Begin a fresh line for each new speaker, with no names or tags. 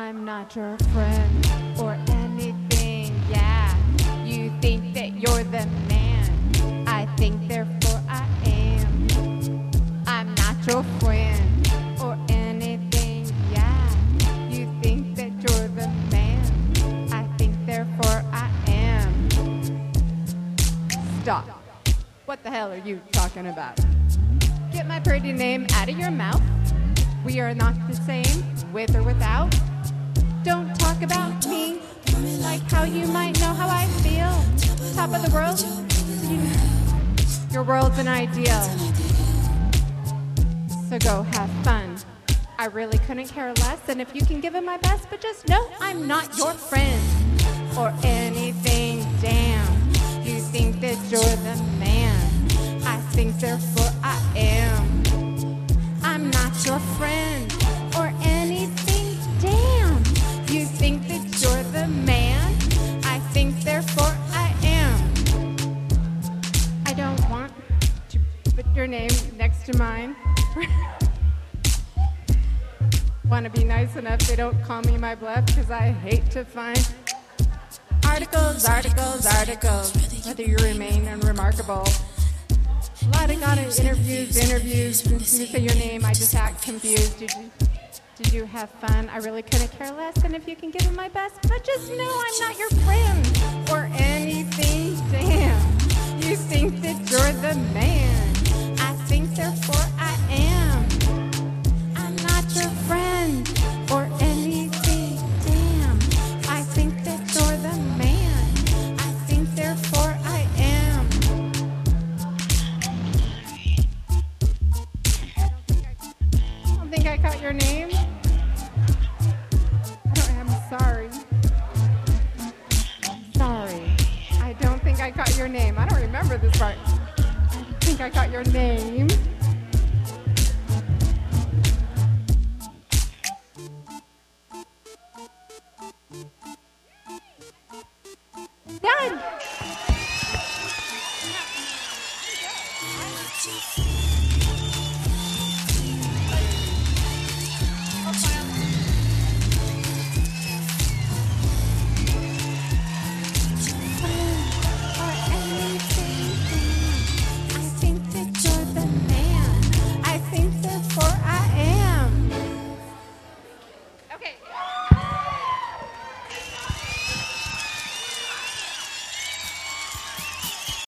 I'm not your friend or anything, yeah. You think that you're the man. I think therefore I am. I'm not your friend or anything, yeah. You think that you're the man. I think therefore I am. Stop. What the hell are you talking about? Get my pretty name out of your mouth. We are not the same, with or without. Don't talk about me like how you might know how I feel. Top of the world, your world's an ideal. So go have fun. I really couldn't care less, and if you can give it my best, but just know I'm not your friend or anything. Damn, you think that you're the man. I think therefore I am. I'm not your friend or anything. Damn, you think that you're the man. I think therefore I am. I don't want to put your name next to mine. Want to be nice enough they don't call me my bluff, because I hate to find articles, whether you remain unremarkable. A lot of got interviews. As soon as you say your name, I just act confused. Did you have fun? I really couldn't care less, and if you can give it my best, but just know I'm not your friend or anything. Damn, you think that you're the man. I think therefore I am. I'm not your friend or anything. Damn, I think that you're the man. I think therefore I am. I don't think I caught your name. I'm sorry. I don't think I caught your name. I don't remember this part. I think I caught your name.